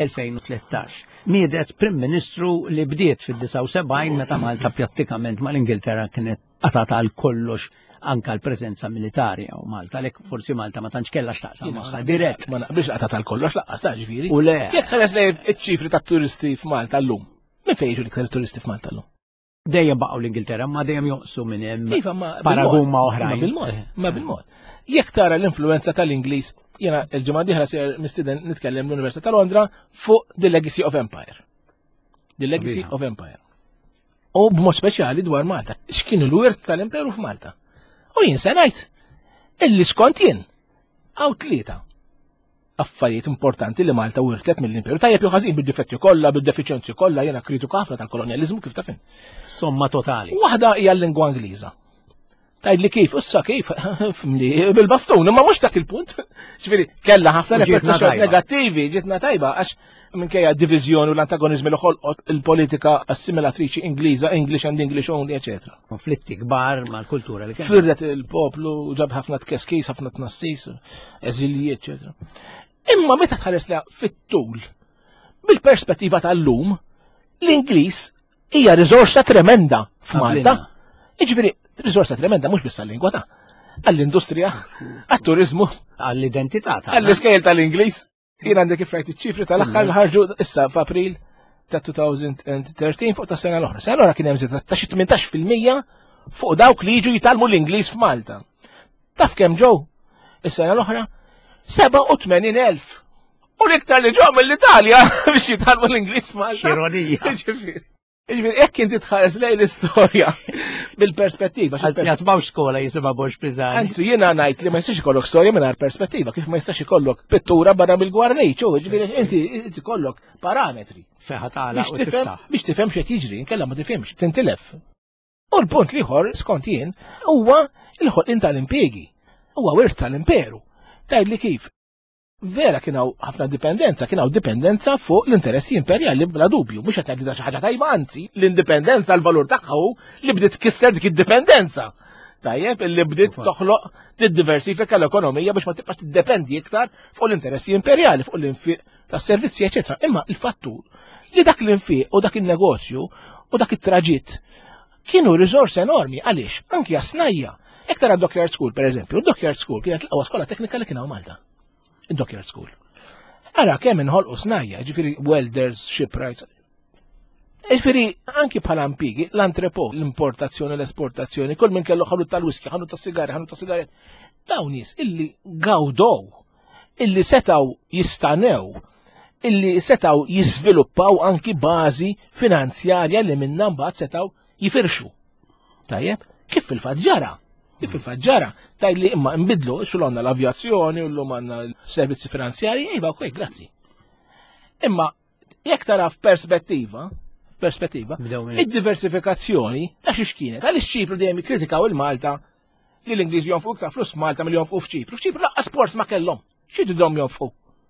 2013. Miedet Prim Ministru li bdiet fid-79 meta Malta prattikament mal-Ingilterra kienet qatata għal kollox anka l-preżenza militari u Malta, lek forsi Malta ma tantx kellha x'taqsam magħha dirett. Ma naqbilx laqta tal-kollox laqqas ta' ġifieri. U le. Jekk ħares lej iċ-ċifri tat-turisti f'Malta llum. Min fejn jiġu l-iktar turisti f'Malta llum? Dejjem baqgħu l-Ingilterra ma dejjem joqsu minn hemm Iva, ma paragun ma' bil-mod. oħrajn. Ma bil-mod. Jekk tara l-influenza tal-Ingliż, jiena l-ġimgħa dieħla ser nistieden nitkellem l-Università ta' Londra fuq The Legacy of Empire. The Legacy of Empire. U b'mod speċjali dwar Malta. X'kienu l-wirt tal-Imperu f'Malta? U jien se ngħid illi skont jien hawn tlieta affarijiet importanti li Malta wirtet mill-Imperu. Tajjeb jew ħażin bid-difetti kollha, bid-defiċjenzi kollha, jiena kritiku ħafna tal-kolonjaliżmu kif tafin. Somma totali. Waħda hija l-lingwa Ingliża. Tajdli kif, issa kif, bil-bastun, imma mhux dak il-punt. Ġifieri, kellha ħafna reperkussjoni negattivi, ġietna tajba għax minkejja d-diviżjoni u l-antagonizmi li ħolqot il-politika assimilatriċi Ingliża, English and English only, eċetera. Konflitti kbar mal-kultura li kien. Firret il-poplu, ġab ħafna tkeskis, ħafna tnassis, eżilji, eċetera. Imma meta tħares leha fit-tul, bil-perspettiva tal-lum, l-Ingliż hija riżorsa tremenda f'Malta. Jiġifieri, riżorsa tremenda mhux biss għall-lingwa ta' għall-industrija, għat-turizmu, għall-identità ta' għall-iskejl tal-Ingliż. Jien għandek kif rajt iċ-ċifri tal-aħħar li ħarġu issa f'April ta' 2013 fuq ta' sena l-oħra. Sena l-oħra kien hemm żied ta' xi 18% fuq dawk li jiġu jitalmu l-Ingliż f'Malta. Taf kemm ġew? Is-sena l-oħra 87,000. U l-iktar li ġew mill-Italja biex jitalmu l-Ingliż f'Malta. Xironija. Jekk inti tħares lej l-istorja bil-perspettiva. Għalzi għatbaw skola jisima Box Pizzani. Anzi, jiena ngħid li ma jistax ikollok storja mingħajr perspettiva, kif ma jistax ikollok pittura barra mill-gwarnejċ, ġifieri inti kollok parametri. Feħatala u tiftaħ. Biex tifhem x'qed jiġri, inkella ma tifhemx, tintilef. U l-punt liħor, skont jien, huwa il-ħolqien tal-impjegi. Huwa wirt tal-imperu. Tgħidli kif. Vera kienaw ħafna dipendenza fuq l-interessi imperjali bla dubju, mhux qed tgħidli xi ħaġa tajba, anzi, l-indipendenza l-valur tagħha hu li bdiet tkisser dik id-dipendenza. Tajjeb, illi bdiet toħloq tiddiversifika l-ekonomija biex ma tibqax tiddependi iktar fuq l-interessi imperjali, fuq l-infiq tas-servizzi, eċetera. Imma il-fattur li dak l-infiq u dak il-negozju u dak it-traġitt kienu riżors enormi għaliex anki għasnajja. Ektar għad-Dockyard School, per eżempju, il-Dockyard School kienet l-aqwa skola teknika li kien hawn Malta. Il-Dockyard School. Ara kemm inħolqu snajja, ġifieri welders, shipwrights. Ġifieri anki bħala impjiegi l-antrepo, l-importazzjoni, l-esportazzjoni, kull minn kellu ħanut tal-whisky, ħanut tas-sigari, ħanut tas-sigaret. Dawn nies illi gawdow, illi setaw jistanew, illi setaw jiżviluppaw anki bażi finanzjarja li minnha mbagħad setaw jifirxu. Tajjeb, kif fil-fatt ġara? Kif il-faġġara, tajli imma nbidlu xulonna l-avjazzjoni u l-lum għanna l-servizzi finanzjari, iva, ok, grazzi. Imma, jek tara f'perspettiva, id-diversifikazzjoni, ta' xiex għalix ċipru dejjem kritikaw il-Malta li l-Ingliż jonfu iktar flus Malta mill jonfu f'ċipru. F'ċipru laqqa sport ma kellhom. X'jidu dom jonfu?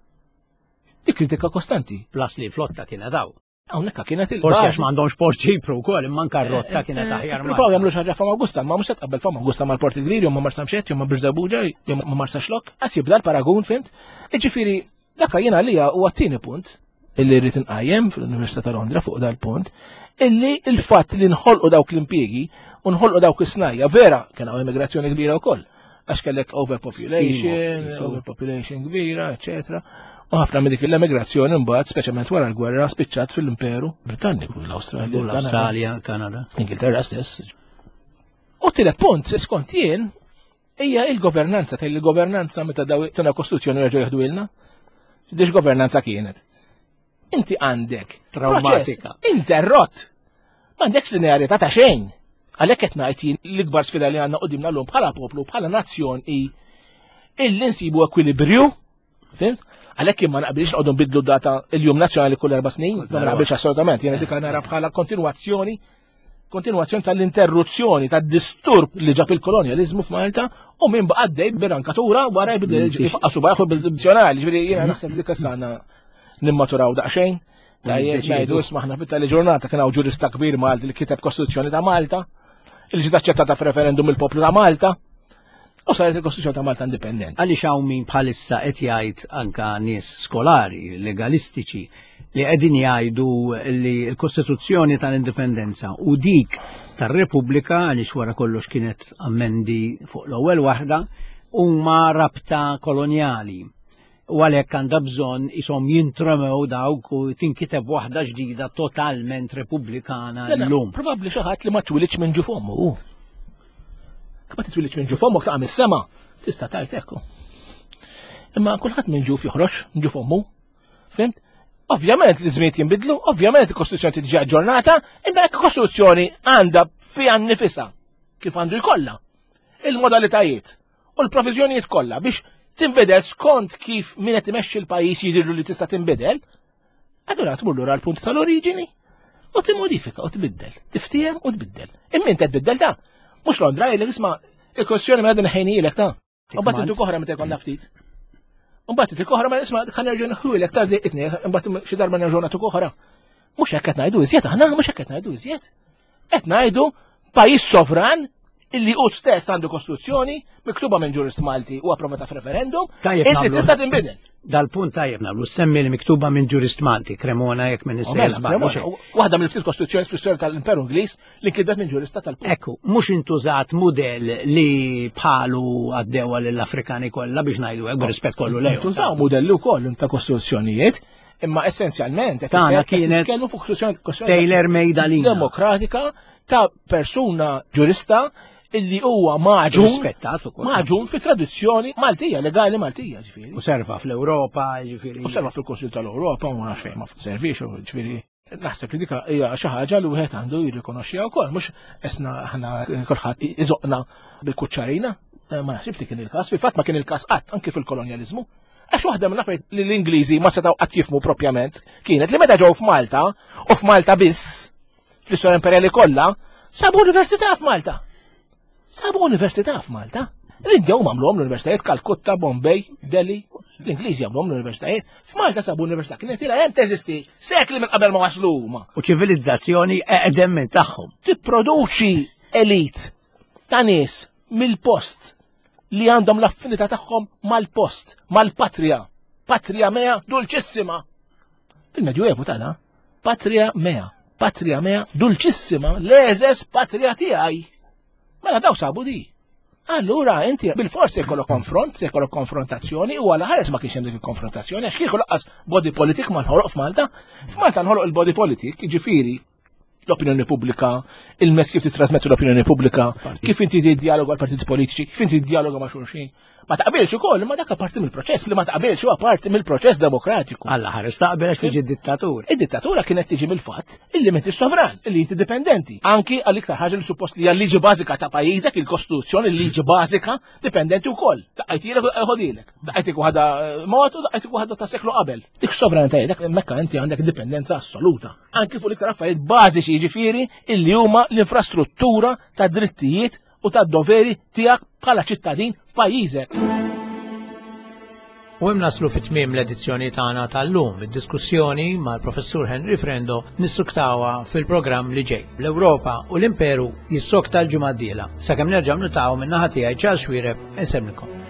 Di kritika kostanti. Plus li flotta kienet daw. Hawnhekk kienet Forsi għax m'għandhomx port ċipru wkoll, imma karrotta kienet aħjar ma. Provaw jagħmlu xi ħaġa f'Awgusta, ma mhux qed qabel f'Awgusta mal-Port il-Kbir, jew ma' Marsa Mxett, jew ma' Birżabuġa, jew ma' Marsa Xlok, għas jibda l-paragun fint. Jiġifieri dak jiena għalija huwa t-tieni punt illi rrid inqajjem fl-Università ta' Londra fuq dal-punt, illi l-fatt li nħolqu dawk l-impjiegi u nħolqu dawk is-snajja vera kien hawn immigrazzjoni kbira wkoll. Għax kellek overpopulation kbira, eċetera. U ħafna minn dik l-emigrazzjoni mbagħad speċjalment wara l-gwerra spiċċat fil-Imperu Britanniku, l-Awstralja, Kanada, Ingilterra stess. U tielet punt, skont jien, hija il-governanza, il-governanza meta daw tuna kostituzzjoni reġgħu jaħdu ilna. Dix governanza kienet. inti għandek Traumatika. proċess interrott. M'għandekx linearità ta' xejn. Għalhekk qed ngħid jien l-ikbar sfida li għandna qudiemna llum bħala poplu, bħala nazzjon hi illi nsibu ekwilibrju, fimt? Għalhekk jien ma naqbilx nqogħdu nbidlu data il-jum nazzjonali kull 4 snin, ma naqbilx assolutament, jiena dik nara bħala kontinwazzjoni tal-interruzzjoni, tad-disturb li ġab il-kolonializmu f'Malta u minn baqa' għaddej birankatura wara jfaqqasu baħu bil-dizzjonali, ġifieri jiena naħseb li kassana nimmaturaw daqsxejn. Tajjeb ngħidu isma' aħna fit-tali ġurnata kien hawn ġurista kbir Malti li kiteb Kostituzzjoni ta' Malta, li ġiet aċċettata f'referendum il-poplu ta' Malta, u saret il-Kostituzzjoni ta' Malta indipendenti. Għaliex hawn min bħalissa qed jgħid anke nies skolari, legalistiċi, li qegħdin jgħidu li l-Kostituzzjoni tal-Indipendenza u dik tar-Repubblika għaliex wara kollox kienet ammendi fuq l-ewwel waħda huma rabta kolonjali. U għalhekk għandha bżonn ishom jintremew dawk u tinkiteb waħda ġdida totalment repubblikana llum. Probabbli xi ħadd li ma twilidx minn ġu fommu. Ma titwilidx minn ġu fommu taqam is-sema, tista' tgħid hekk. Imma kulħadd minn ġu joħroġ minn ġu fommu. Fimt? Ovvjament li żmiet jinbidlu, ovvjament il-Kostituzzjoni tiġi aġġornata, imma hekk Kostituzzjoni għandha fiha nnifisha kif għandu jkollha il-modalitajiet u l-proviżjonijiet kollha biex tinbidel skont kif min qed imexxi l-pajjiż jidhirlu li tista' tinbidel, allura tmur lura l-punt tal-oriġini u timmodifika u tbiddel, tiftiem u tbiddel. Imma inti tbiddel da, mhux Londra jgħidlek isma' il-kwestjoni ma din ħejnijilek ta'. U mbagħad intu koħra meta jkollna ftit. U mbagħad inti koħra ma isma' ħa nerġa' nħuilek ta' diqitni, mbagħad xi darba nerġgħu nagħtu koħra. Mhux hekk qed ngħidu iżjed aħna, mhux hekk qed ngħidu iżjed. Qed ngħidu pajjiż sovran illi u stess għandu kostituzzjoni miktuba minn ġurist Malti u approvata f'referendum, inti tista' tinbidel. Dal-punt tajjeb nagħmlu semmi li miktuba minn ġurist Malti, Cremona jekk minn is-sejba. Waħda mill-ftit kostituzzjoni fl-istorja tal-Imperu Ingliż li kienet minn ġurista tal-punt. Ekku, mhux intużat mudell li bħalu għaddew lill-Afrikani kollha biex ngħidu hekk b'rispett kollu lejhom. Intużaw modelli wkoll ta' kostituzzjonijiet, imma essenzjalment tagħna kienet tailor made għalina demokratika ta' persuna ġurista illi huwa maġun fi tradizzjoni Maltija, legali Maltija, ġifieri. U serva fl-Ewropa, ġifieri. U serva fil-Kunsill tal-Ewropa, u ma nafx fejn ma servix, ġifieri. Naħseb li dika hija xi ħaġa li wieħed għandu jirrikonoxxiha wkoll, mhux esna aħna kulħadd iżoqna bil-kuċċarina, ma naħsibx li kien il-każ, fil-fatt ma kien il-każ qatt anke fil-kolonjaliżmu. Għax waħda minn affarijiet li l-Ingliżi ma setgħu qatt jifhmu propjament kienet li meta ġew f'Malta u f'Malta biss fl-istorja imperjali kollha sabu università f'Malta. Sabu università f'Malta. L-Indja huma għamluhom l-universitajiet Kalkutta, Bombay, Delhi. L-Ingliżi għamluhom l-universitajiet. F'Malta sabu università kienet ilha hemm teżisti sekli minn qabel ma waslu huma. U ċivilizzazzjoni eqdem minn tagħhom. Tipproduċi elit ta' nies mill-post li għandhom l-affinità tagħhom mal-post, mal-patrija. Patria mea dulċissima. Fil-Medjuevu tagħna, patria mea dulċissima, leżes patria tiegħi. Mela daw sabu di. Allura inti bil-forsi jkollok konfront, jkollok konfrontazzjoni u għala ħares ma kienx hemm dik il-konfrontazzjoni għax kieku laqqas body politik ma nħoloq f'Malta. F'Malta nħoloq il-body politik, jiġifieri l-opinjoni pubblika, il-mess kif titrasmettu l-opinjoni pubblika, kif inti dialogu għal partiti politiċi, kif inti dialogu ma' xulxin. Ma taqbilx ukoll, ma dak parti mill-proċess li ma taqbilx huwa parti mill-proċess demokratiku. Alla ħares taqbel għax tiġi dittatur. Id-dittatura kienet tiġi mill-fatt illi m'intix sovran, illi inti dipendenti. Anki għal-iktar ħaġa li suppost li hija liġi bażika ta' pajjiżek, il-Kostituzzjoni, l-liġi bażika dipendenti wkoll. Daqajtilek u ħodilek. Daqajtik waħda mod u daqajtik waħda ta' seklu qabel. Dik sovranità dak mekka inti għandek dipendenza assoluta. Anki fuq l-iktar affarijiet bażiċi jiġifieri illi huma l-infrastruttura ta' drittijiet u ta' doveri tiegħek bħala ċittadin f'pajjiżek. U naslu fit-tmiem l-edizzjoni tagħna tal-lum, id-diskussjoni mal-Professur Henry Frendo nissuktawa fil-programm li ġej. L-Ewropa u l-Imperu jissokta l-ġimgħa d-dieħla. Sakemm nerġgħu niltaqgħu min-naħa tiegħi Charles Xwiereb insemmilkom.